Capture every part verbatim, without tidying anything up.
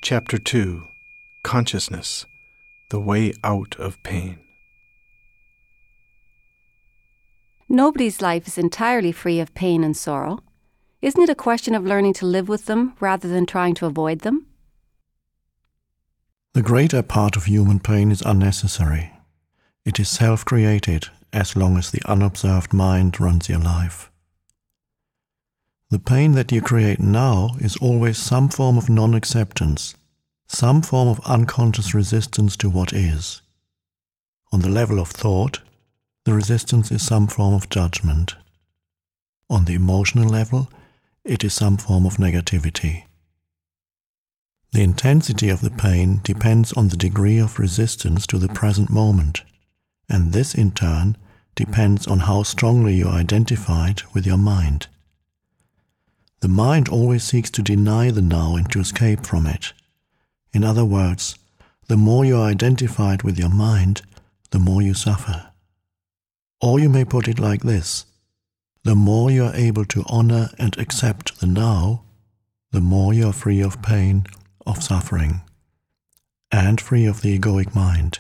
Chapter two. Consciousness, the way out of pain. Nobody's life is entirely free of pain and sorrow. Isn't it a question of learning to live with them rather than trying to avoid them? The greater part of human pain is unnecessary. It is self-created as long as the unobserved mind runs your life. The pain that you create now is always some form of non-acceptance, some form of unconscious resistance to what is. On the level of thought, the resistance is some form of judgment. On the emotional level, it is some form of negativity. The intensity of the pain depends on the degree of resistance to the present moment, and this in turn depends on how strongly you are identified with your mind. The mind always seeks to deny the now and to escape from it. In other words, the more you are identified with your mind, the more you suffer. Or you may put it like this: the more you are able to honor and accept the now, the more you are free of pain, of suffering, and free of the egoic mind.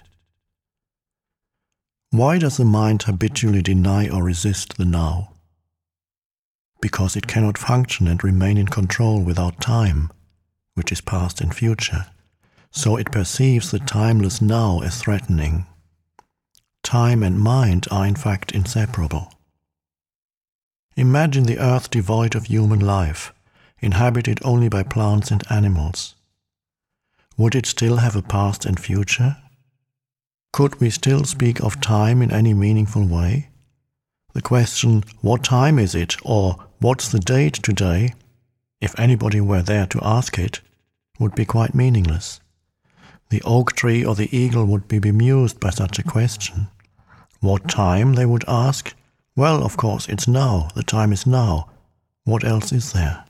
Why does the mind habitually deny or resist the now? Because it cannot function and remain in control without time, which is past and future, so it perceives the timeless now as threatening. Time and mind are in fact inseparable. Imagine the earth devoid of human life, inhabited only by plants and animals. Would it still have a past and future? Could we still speak of time in any meaningful way? The question, what time is it, or what's the date today, if anybody were there to ask it, would be quite meaningless. The oak tree or the eagle would be bemused by such a question. What time, they would ask? Well, of course, it's now. The time is now. What else is there?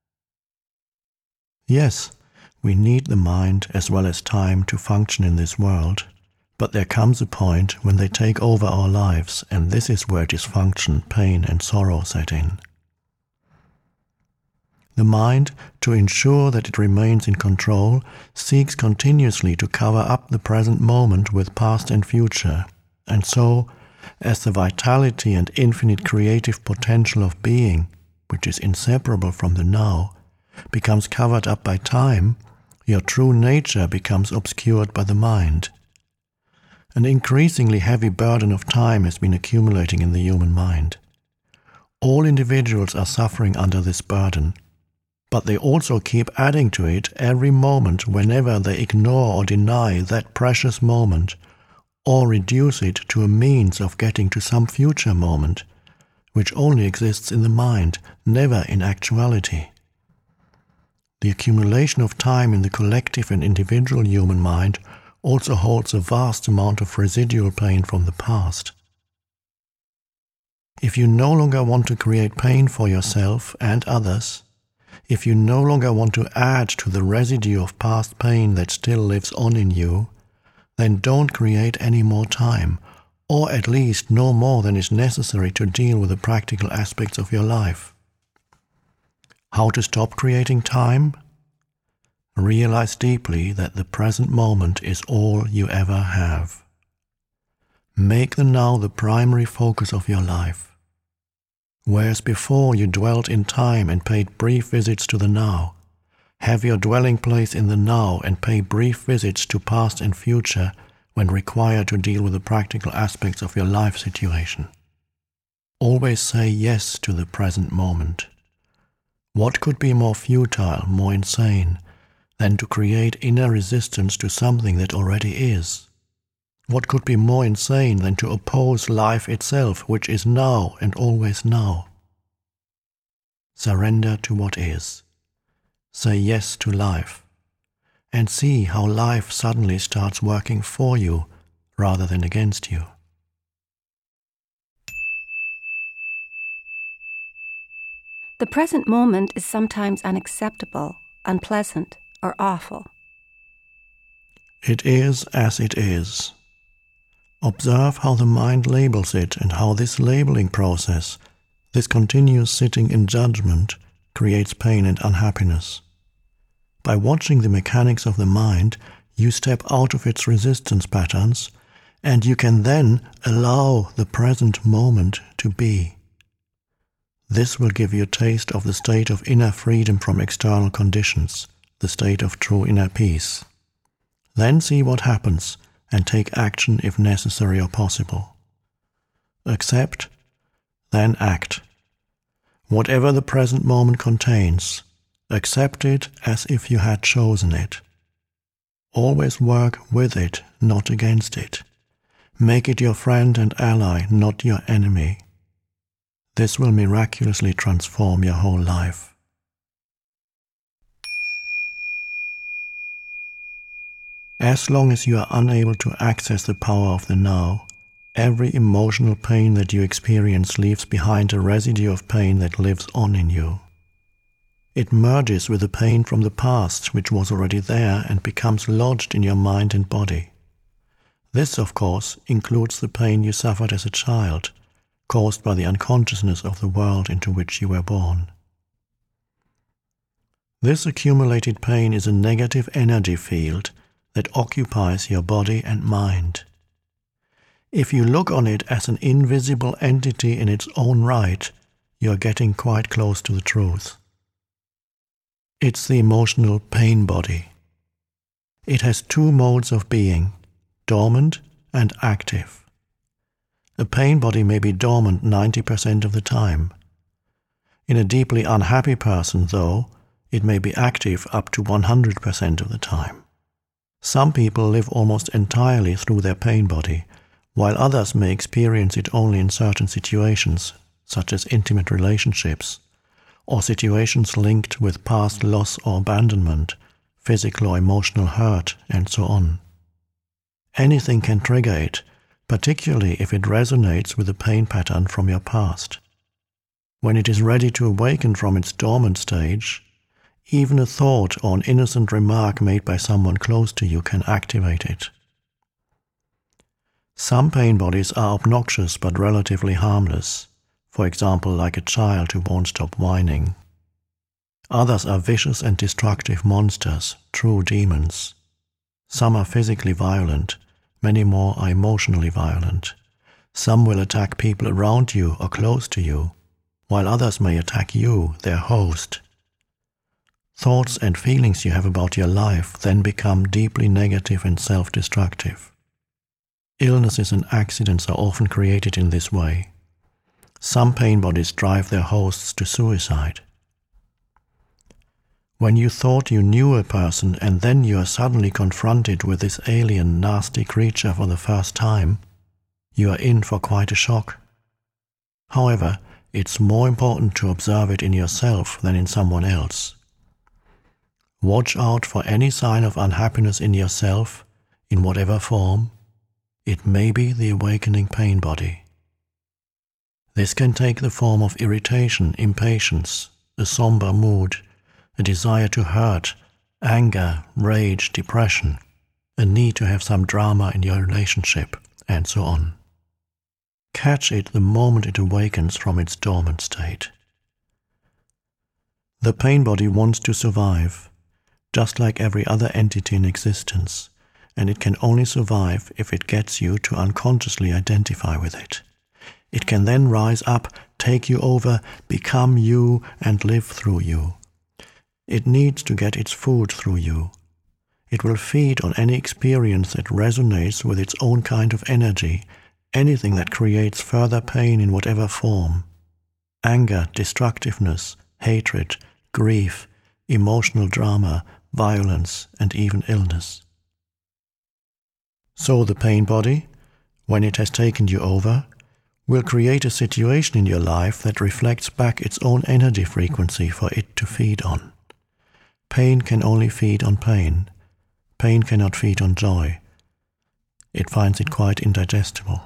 Yes, we need the mind as well as time to function in this world, but there comes a point when they take over our lives, and this is where dysfunction, pain, and sorrow set in. The mind, to ensure that it remains in control, seeks continuously to cover up the present moment with past and future, and so, as the vitality and infinite creative potential of being, which is inseparable from the now, becomes covered up by time, your true nature becomes obscured by the mind. An increasingly heavy burden of time has been accumulating in the human mind. All individuals are suffering under this burden, but they also keep adding to it every moment whenever they ignore or deny that precious moment, or reduce it to a means of getting to some future moment, which only exists in the mind, never in actuality. The accumulation of time in the collective and individual human mind also holds a vast amount of residual pain from the past. If you no longer want to create pain for yourself and others, if you no longer want to add to the residue of past pain that still lives on in you, then don't create any more time, or at least no more than is necessary to deal with the practical aspects of your life. How to stop creating time? Realize deeply that the present moment is all you ever have. Make the now the primary focus of your life. Whereas before you dwelt in time and paid brief visits to the now, have your dwelling place in the now and pay brief visits to past and future when required to deal with the practical aspects of your life situation. Always say yes to the present moment. What could be more futile, more insane, than to create inner resistance to something that already is? What could be more insane than to oppose life itself, which is now and always now? Surrender to what is. Say yes to life, and see how life suddenly starts working for you rather than against you. The present moment is sometimes unacceptable, unpleasant, or awful. It is as it is. Observe how the mind labels it and how this labeling process, this continuous sitting in judgment, creates pain and unhappiness. By watching the mechanics of the mind, you step out of its resistance patterns, and you can then allow the present moment to be. This will give you a taste of the state of inner freedom from external conditions, the state of true inner peace. Then see what happens and take action if necessary or possible. Accept, then act. Whatever the present moment contains, accept it as if you had chosen it. Always work with it, not against it. Make it your friend and ally, not your enemy. This will miraculously transform your whole life. As long as you are unable to access the power of the now, every emotional pain that you experience leaves behind a residue of pain that lives on in you. It merges with the pain from the past, which was already there, and becomes lodged in your mind and body. This, of course, includes the pain you suffered as a child, caused by the unconsciousness of the world into which you were born. This accumulated pain is a negative energy field that occupies your body and mind. If you look on it as an invisible entity in its own right, you are getting quite close to the truth. It's the emotional pain body. It has two modes of being, dormant and active. A pain body may be dormant ninety percent of the time. In a deeply unhappy person, though, it may be active up to one hundred percent of the time. Some people live almost entirely through their pain body, while others may experience it only in certain situations, such as intimate relationships, or situations linked with past loss or abandonment, physical or emotional hurt, and so on. Anything can trigger it, particularly if it resonates with a pain pattern from your past. When it is ready to awaken from its dormant stage, even a thought or an innocent remark made by someone close to you can activate it. Some pain bodies are obnoxious but relatively harmless, for example like a child who won't stop whining. Others are vicious and destructive monsters, true demons. Some are physically violent, many more are emotionally violent. Some will attack people around you or close to you, while others may attack you, their host. Thoughts and feelings you have about your life then become deeply negative and self-destructive. Illnesses and accidents are often created in this way. Some pain bodies drive their hosts to suicide. When you thought you knew a person and then you are suddenly confronted with this alien, nasty creature for the first time, you are in for quite a shock. However, it's more important to observe it in yourself than in someone else. Watch out for any sign of unhappiness in yourself, in whatever form. It may be the awakening pain body. This can take the form of irritation, impatience, a somber mood, a desire to hurt, anger, rage, depression, a need to have some drama in your relationship, and so on. Catch it the moment it awakens from its dormant state. The pain body wants to survive, just like every other entity in existence, and it can only survive if it gets you to unconsciously identify with it. It can then rise up, take you over, become you, and live through you. It needs to get its food through you. It will feed on any experience that resonates with its own kind of energy, anything that creates further pain in whatever form. Anger, destructiveness, hatred, grief, emotional drama, violence, and even illness. So the pain body, when it has taken you over, will create a situation in your life that reflects back its own energy frequency for it to feed on. Pain can only feed on pain. Pain cannot feed on joy. It finds it quite indigestible.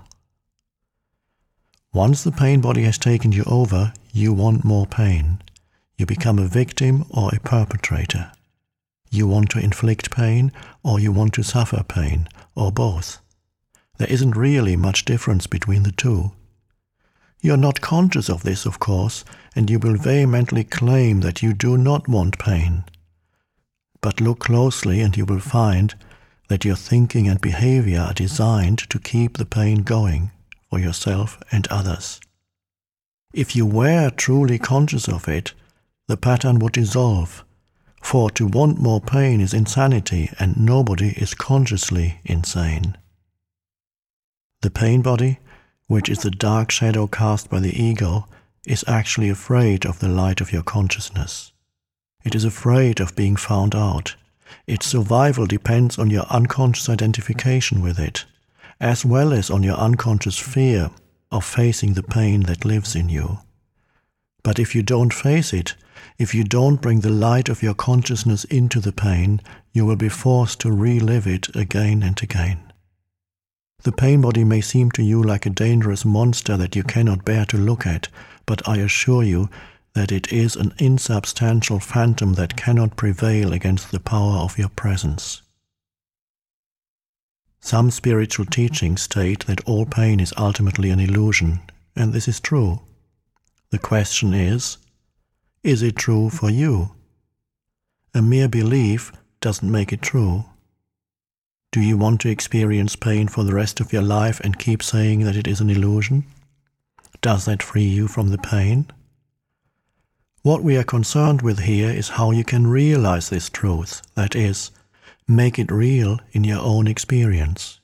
Once the pain body has taken you over, you want more pain. You become a victim or a perpetrator. You want to inflict pain, or you want to suffer pain, or both. There isn't really much difference between the two. You are not conscious of this, of course, and you will vehemently claim that you do not want pain. But look closely and you will find that your thinking and behavior are designed to keep the pain going for yourself and others. If you were truly conscious of it, the pattern would dissolve, for to want more pain is insanity and nobody is consciously insane. The pain body, which is the dark shadow cast by the ego, is actually afraid of the light of your consciousness. It is afraid of being found out. Its survival depends on your unconscious identification with it, as well as on your unconscious fear of facing the pain that lives in you. But if you don't face it, if you don't bring the light of your consciousness into the pain, you will be forced to relive it again and again. The pain body may seem to you like a dangerous monster that you cannot bear to look at, but I assure you that it is an insubstantial phantom that cannot prevail against the power of your presence. Some spiritual teachings state that all pain is ultimately an illusion, and this is true. The question is, is it true for you? A mere belief doesn't make it true. Do you want to experience pain for the rest of your life and keep saying that it is an illusion? Does that free you from the pain? What we are concerned with here is how you can realize this truth, that is, make it real in your own experience.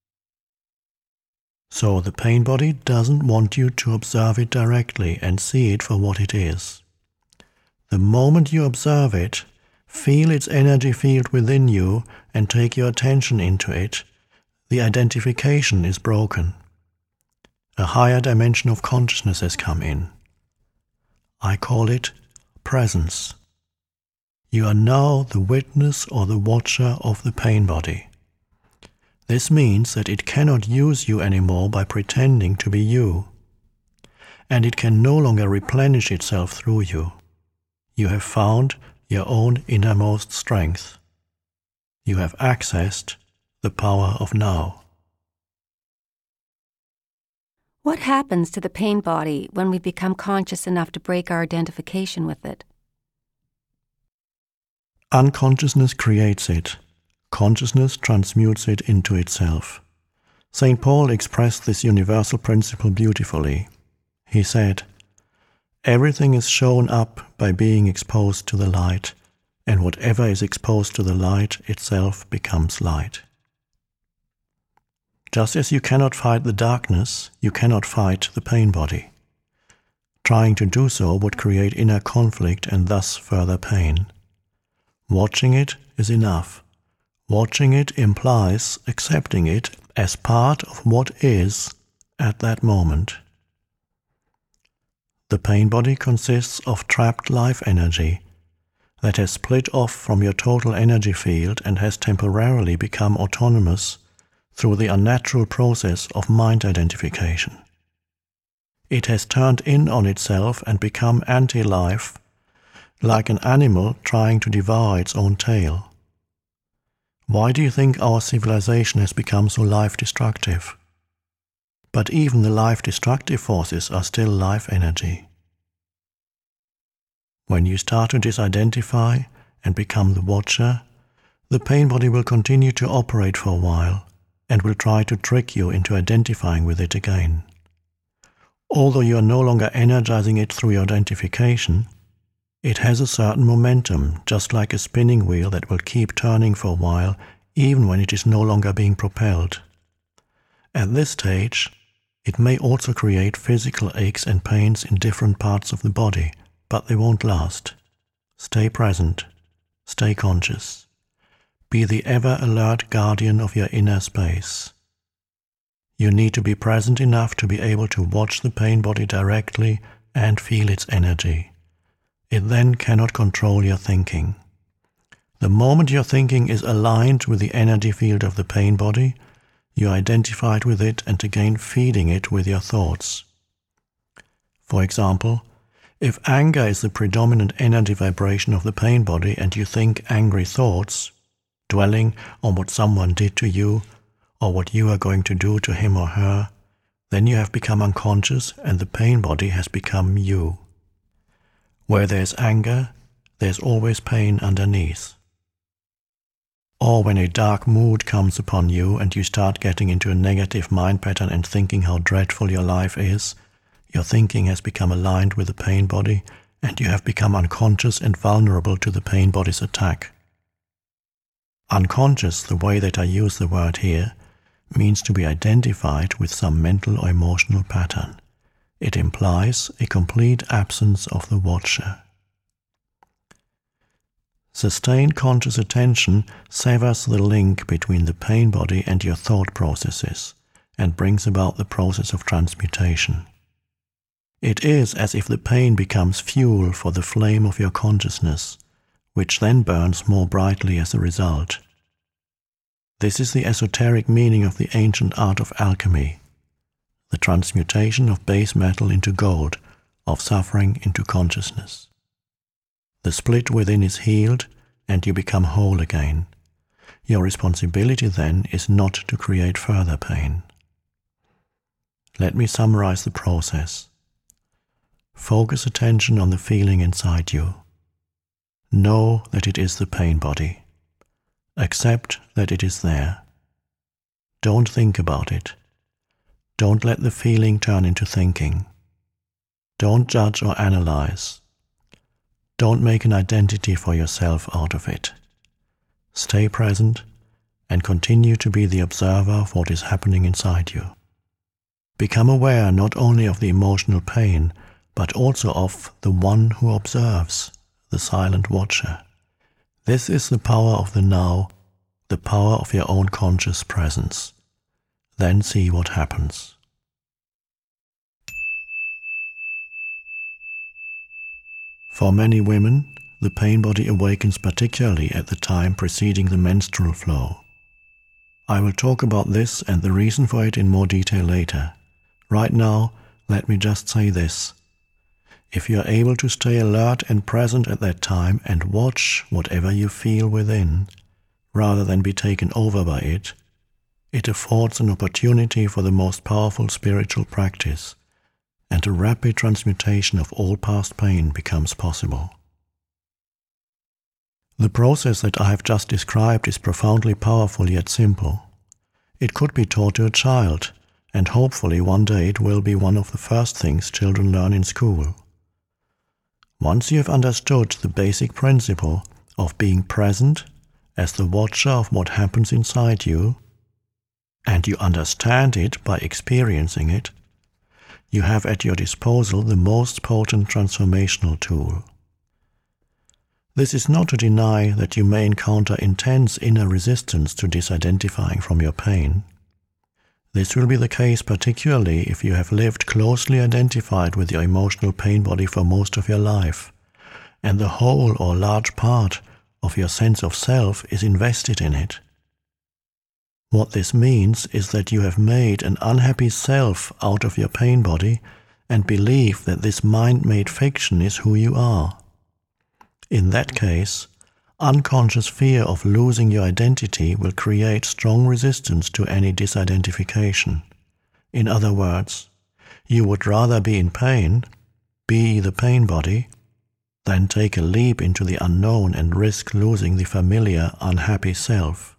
So the pain body doesn't want you to observe it directly and see it for what it is. The moment you observe it, feel its energy field within you and take your attention into it, the identification is broken. A higher dimension of consciousness has come in. I call it presence. You are now the witness or the watcher of the pain body. This means that it cannot use you anymore by pretending to be you, and it can no longer replenish itself through you. You have found your own innermost strength. You have accessed the power of now. What happens to the pain body when we become conscious enough to break our identification with it? Unconsciousness creates it. Consciousness transmutes it into itself. Saint Paul expressed this universal principle beautifully. He said, "Everything is shown up by being exposed to the light, and whatever is exposed to the light itself becomes light." Just as you cannot fight the darkness, you cannot fight the pain body. Trying to do so would create inner conflict and thus further pain. Watching it is enough. Watching it implies accepting it as part of what is at that moment. The pain body consists of trapped life energy that has split off from your total energy field and has temporarily become autonomous through the unnatural process of mind identification. It has turned in on itself and become anti-life, like an animal trying to devour its own tail. Why do you think our civilization has become so life-destructive? But even the life-destructive forces are still life energy. When you start to disidentify and become the watcher, the pain body will continue to operate for a while and will try to trick you into identifying with it again. Although you are no longer energizing it through your identification, it has a certain momentum, just like a spinning wheel that will keep turning for a while, even when it is no longer being propelled. At this stage, it may also create physical aches and pains in different parts of the body, but they won't last. Stay present. Stay conscious. Be the ever-alert guardian of your inner space. You need to be present enough to be able to watch the pain body directly and feel its energy. It then cannot control your thinking. The moment your thinking is aligned with the energy field of the pain body, you are identified with it and again feeding it with your thoughts. For example, if anger is the predominant energy vibration of the pain body and you think angry thoughts, dwelling on what someone did to you or what you are going to do to him or her, then you have become unconscious and the pain body has become you. Where there is anger, there is always pain underneath. Or when a dark mood comes upon you and you start getting into a negative mind pattern and thinking how dreadful your life is, your thinking has become aligned with the pain body and you have become unconscious and vulnerable to the pain body's attack. Unconscious, the way that I use the word here, means to be identified with some mental or emotional pattern. It implies a complete absence of the watcher. Sustained conscious attention severs the link between the pain body and your thought processes and brings about the process of transmutation. It is as if the pain becomes fuel for the flame of your consciousness, which then burns more brightly as a result. This is the esoteric meaning of the ancient art of alchemy, the transmutation of base metal into gold, of suffering into consciousness. The split within is healed, and you become whole again. Your responsibility then is not to create further pain. Let me summarize the process. Focus attention on the feeling inside you. Know that it is the pain body. Accept that it is there. Don't think about it. Don't let the feeling turn into thinking. Don't judge or analyze. Don't make an identity for yourself out of it. Stay present and continue to be the observer of what is happening inside you. Become aware not only of the emotional pain, but also of the one who observes, the silent watcher. This is the power of the now, the power of your own conscious presence. Then see what happens. For many women, the pain body awakens particularly at the time preceding the menstrual flow. I will talk about this and the reason for it in more detail later. Right now, let me just say this. If you are able to stay alert and present at that time and watch whatever you feel within, rather than be taken over by it, it affords an opportunity for the most powerful spiritual practice, and a rapid transmutation of all past pain becomes possible. The process that I have just described is profoundly powerful yet simple. It could be taught to a child, and hopefully one day it will be one of the first things children learn in school. Once you have understood the basic principle of being present as the watcher of what happens inside you, and you understand it by experiencing it, you have at your disposal the most potent transformational tool. This is not to deny that you may encounter intense inner resistance to disidentifying from your pain. This will be the case particularly if you have lived closely identified with your emotional pain body for most of your life, and the whole or large part of your sense of self is invested in it. What this means is that you have made an unhappy self out of your pain body and believe that this mind-made fiction is who you are. In that case, unconscious fear of losing your identity will create strong resistance to any disidentification. In other words, you would rather be in pain, be the pain body, than take a leap into the unknown and risk losing the familiar, unhappy self.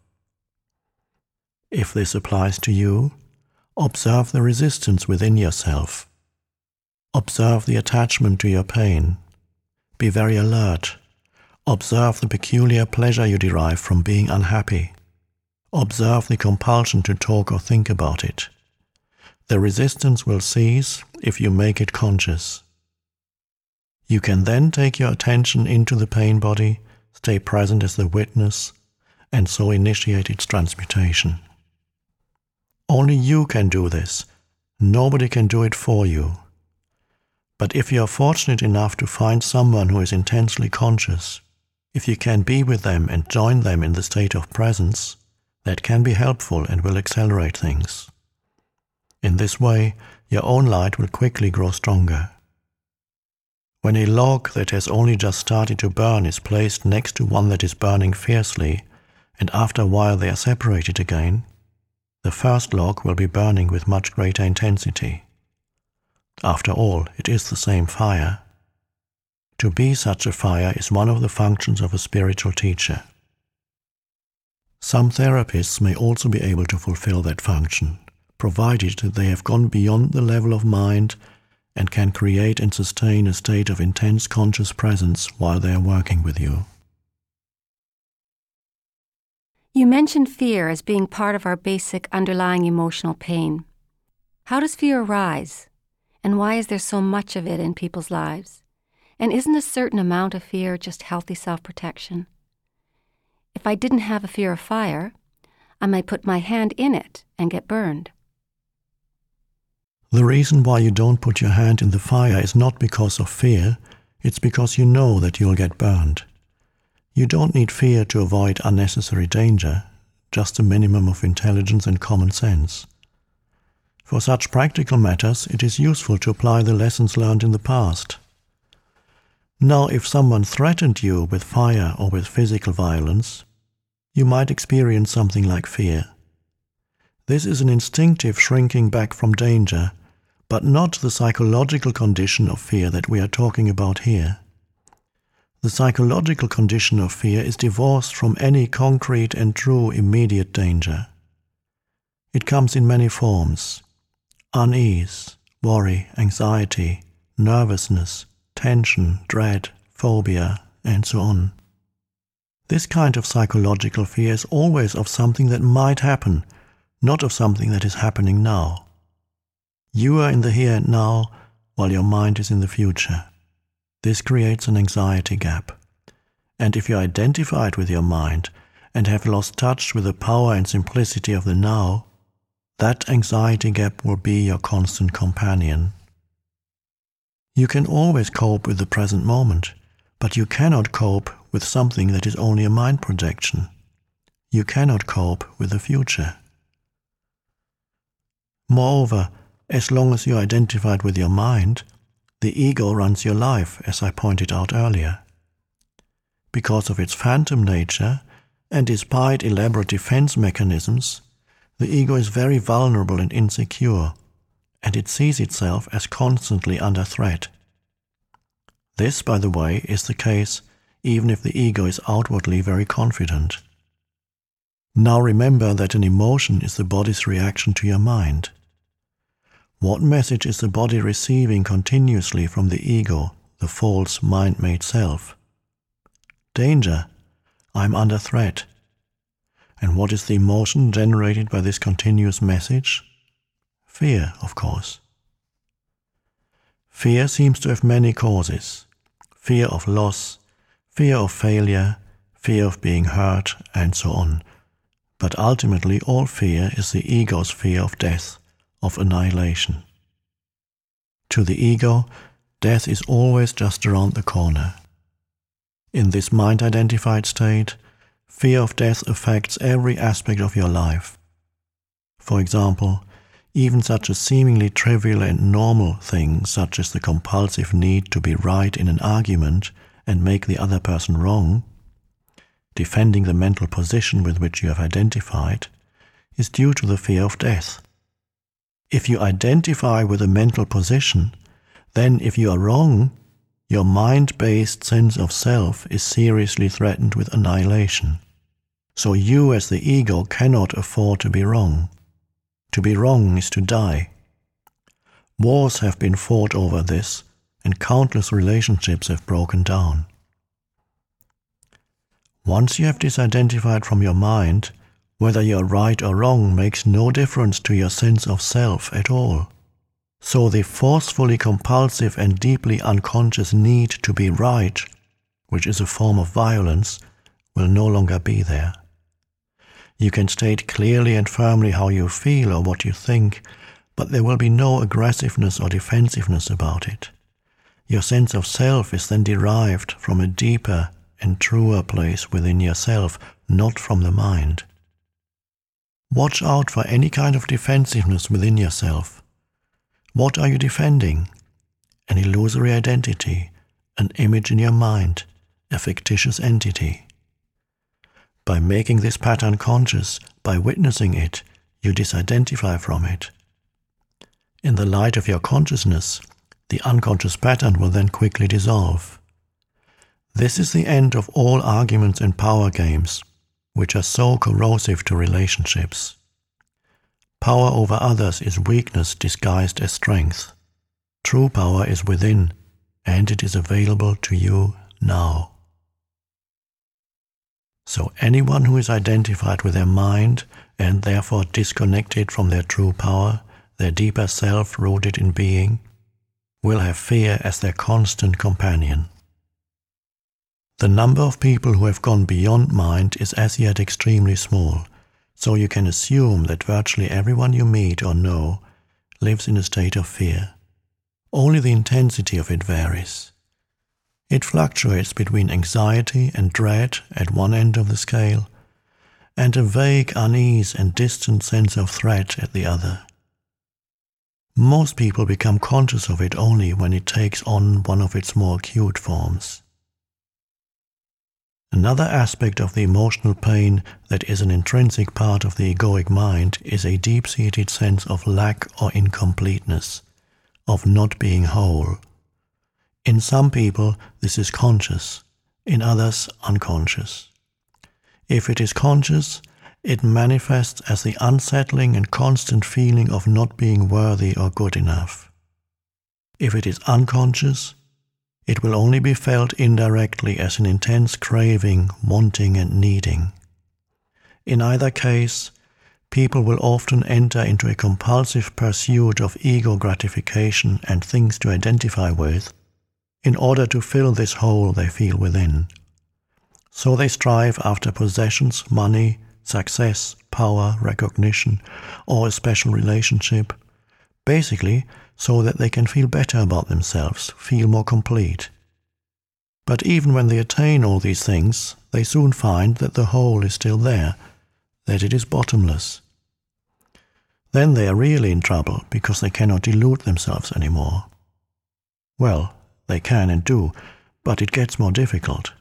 If this applies to you, observe the resistance within yourself. Observe the attachment to your pain. Be very alert. Observe the peculiar pleasure you derive from being unhappy. Observe the compulsion to talk or think about it. The resistance will cease if you make it conscious. You can then take your attention into the pain body, stay present as the witness, and so initiate its transmutation. Only you can do this. Nobody can do it for you. But if you are fortunate enough to find someone who is intensely conscious, if you can be with them and join them in the state of presence, that can be helpful and will accelerate things. In this way, your own light will quickly grow stronger. When a log that has only just started to burn is placed next to one that is burning fiercely, and after a while they are separated again, the first log will be burning with much greater intensity. After all, it is the same fire. To be such a fire is one of the functions of a spiritual teacher. Some therapists may also be able to fulfill that function, provided that they have gone beyond the level of mind and can create and sustain a state of intense conscious presence while they are working with you. You mentioned fear as being part of our basic underlying emotional pain. How does fear arise? And why is there so much of it in people's lives? And isn't a certain amount of fear just healthy self-protection? If I didn't have a fear of fire, I might put my hand in it and get burned. The reason why you don't put your hand in the fire is not because of fear, it's because you know that you'll get burned. You don't need fear to avoid unnecessary danger, just a minimum of intelligence and common sense. For such practical matters, it is useful to apply the lessons learned in the past. Now, if someone threatened you with fire or with physical violence, you might experience something like fear. This is an instinctive shrinking back from danger, but not the psychological condition of fear that we are talking about here. The psychological condition of fear is divorced from any concrete and true immediate danger. It comes in many forms: unease, worry, anxiety, nervousness, tension, dread, phobia, and so on. This kind of psychological fear is always of something that might happen, not of something that is happening now. You are in the here and now, while your mind is in the future. This creates an anxiety gap. And if you identify it with your mind and have lost touch with the power and simplicity of the now, that anxiety gap will be your constant companion. You can always cope with the present moment, but you cannot cope with something that is only a mind projection. You cannot cope with the future. Moreover, as long as you are identified with your mind, the ego runs your life, as I pointed out earlier. Because of its phantom nature, and despite elaborate defense mechanisms, the ego is very vulnerable and insecure, and it sees itself as constantly under threat. This, by the way, is the case even if the ego is outwardly very confident. Now remember that an emotion is the body's reaction to your mind. What message is the body receiving continuously from the ego, the false mind-made self? Danger. I'm under threat. And what is the emotion generated by this continuous message? Fear, of course. Fear seems to have many causes. Fear of loss, fear of failure, fear of being hurt, and so on. But ultimately all fear is the ego's fear of death, of annihilation. To the ego, death is always just around the corner. In this mind-identified state, fear of death affects every aspect of your life. For example, even such a seemingly trivial and normal thing such as the compulsive need to be right in an argument and make the other person wrong, defending the mental position with which you have identified, is due to the fear of death. If you identify with a mental position, then if you are wrong, your mind-based sense of self is seriously threatened with annihilation. So you as the ego cannot afford to be wrong. To be wrong is to die. Wars have been fought over this, and countless relationships have broken down. Once you have disidentified from your mind, whether you are right or wrong makes no difference to your sense of self at all. So the forcefully compulsive and deeply unconscious need to be right, which is a form of violence, will no longer be there. You can state clearly and firmly how you feel or what you think, but there will be no aggressiveness or defensiveness about it. Your sense of self is then derived from a deeper and truer place within yourself, not from the mind. Watch out for any kind of defensiveness within yourself. What are you defending? An illusory identity, an image in your mind, a fictitious entity. By making this pattern conscious, by witnessing it, you disidentify from it. In the light of your consciousness, the unconscious pattern will then quickly dissolve. This is the end of all arguments and power games, which are so corrosive to relationships. Power over others is weakness disguised as strength. True power is within, and it is available to you now. So anyone who is identified with their mind and therefore disconnected from their true power, their deeper self rooted in being, will have fear as their constant companion. The number of people who have gone beyond mind is as yet extremely small, so you can assume that virtually everyone you meet or know lives in a state of fear. Only the intensity of it varies. It fluctuates between anxiety and dread at one end of the scale, and a vague unease and distant sense of threat at the other. Most people become conscious of it only when it takes on one of its more acute forms. Another aspect of the emotional pain that is an intrinsic part of the egoic mind is a deep-seated sense of lack or incompleteness, of not being whole. In some people, this is conscious, in others, unconscious. If it is conscious, it manifests as the unsettling and constant feeling of not being worthy or good enough. If it is unconscious, it will only be felt indirectly as an intense craving, wanting and needing. In either case, people will often enter into a compulsive pursuit of ego gratification and things to identify with in order to fill this hole they feel within. So they strive after possessions, money, success, power, recognition, or a special relationship, basically so that they can feel better about themselves, feel more complete. But even when they attain all these things, they soon find that the hole is still there, that it is bottomless. Then they are really in trouble because they cannot delude themselves anymore. Well, they can and do, but it gets more difficult.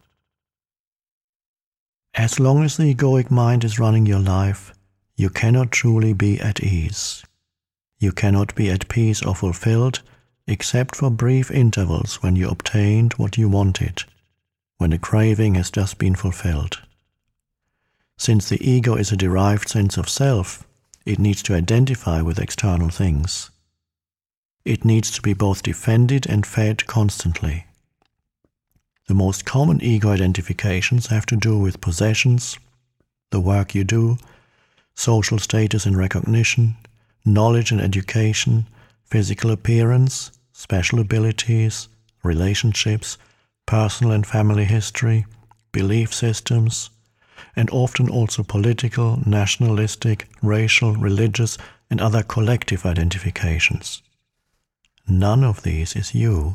As long as the egoic mind is running your life, you cannot truly be at ease. You cannot be at peace or fulfilled except for brief intervals when you obtained what you wanted, when a craving has just been fulfilled. Since the ego is a derived sense of self, it needs to identify with external things. It needs to be both defended and fed constantly. The most common ego identifications have to do with possessions, the work you do, social status and recognition, knowledge and education, physical appearance, special abilities, relationships, personal and family history, belief systems, and often also political, nationalistic, racial, religious, and other collective identifications. None of these is you.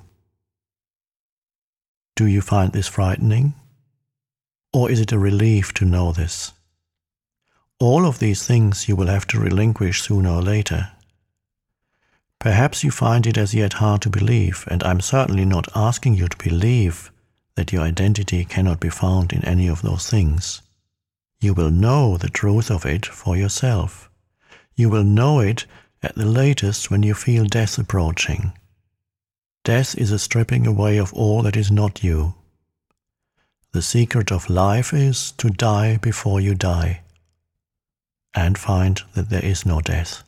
Do you find this frightening? Or is it a relief to know this? All of these things you will have to relinquish sooner or later. Perhaps you find it as yet hard to believe, and I'm certainly not asking you to believe that your identity cannot be found in any of those things. You will know the truth of it for yourself. You will know it at the latest when you feel death approaching. Death is a stripping away of all that is not you. The secret of life is to die before you die, and find that there is no death.